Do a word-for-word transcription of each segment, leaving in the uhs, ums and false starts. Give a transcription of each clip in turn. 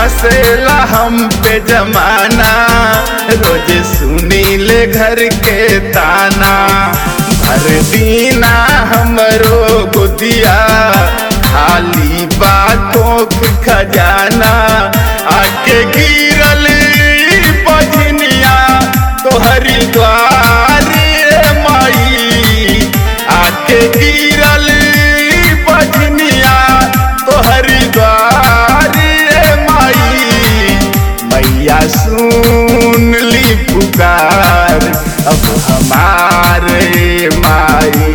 हंसेला हम पे जमाना, रोज सुनीले घर के ताना। भर दीना हमरो गुदिया, खाली बातों के खजाना। आके गिरल बजनिया तोहरी द्वार माई, आके गिरल बजनिया तोहरी द्वार माई। मैया सुन ली पुकार अब हमारे माई।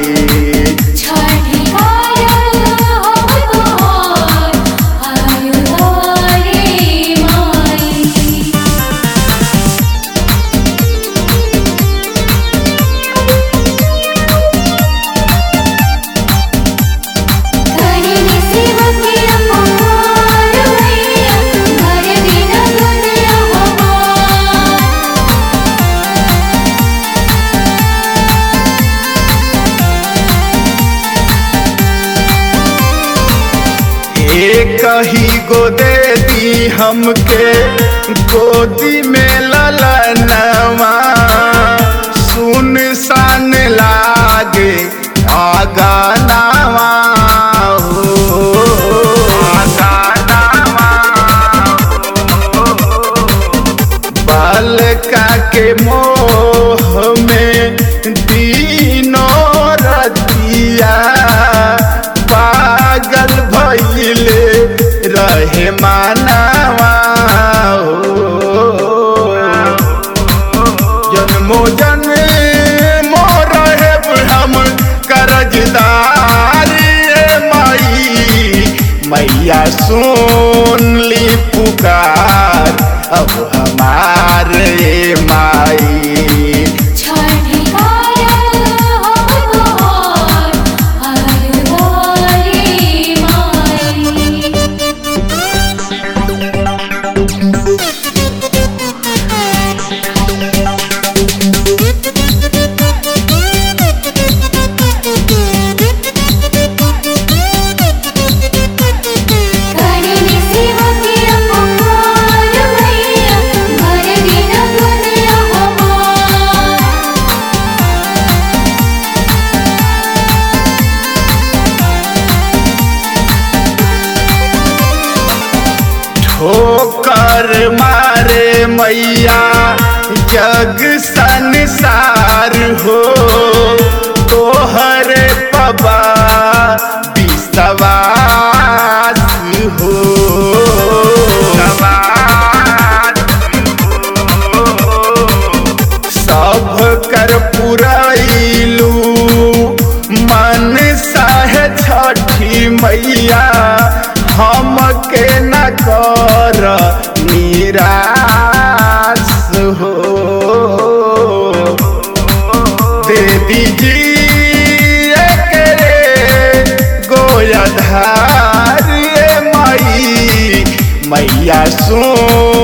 कही गोदे दी हमके गोदी में ललनवा, सुन सान लागे आगानावा हो आगानावा। बालका के मोह में दीनों रतिया, पागल भइले रहे मानवा जन्मो जन्मो रहे हम करजदार माई। मैया सुन ली पुकार अब हमारे माई। ठोकर मारे मैया जग संसार हो, तोहरे पबा विश्वास हो। सब कर पुरैलू मन साहे छठी मैया, हमके न कर निराश हो। दे दीजिए करे गोयाधार माई। मैया सुन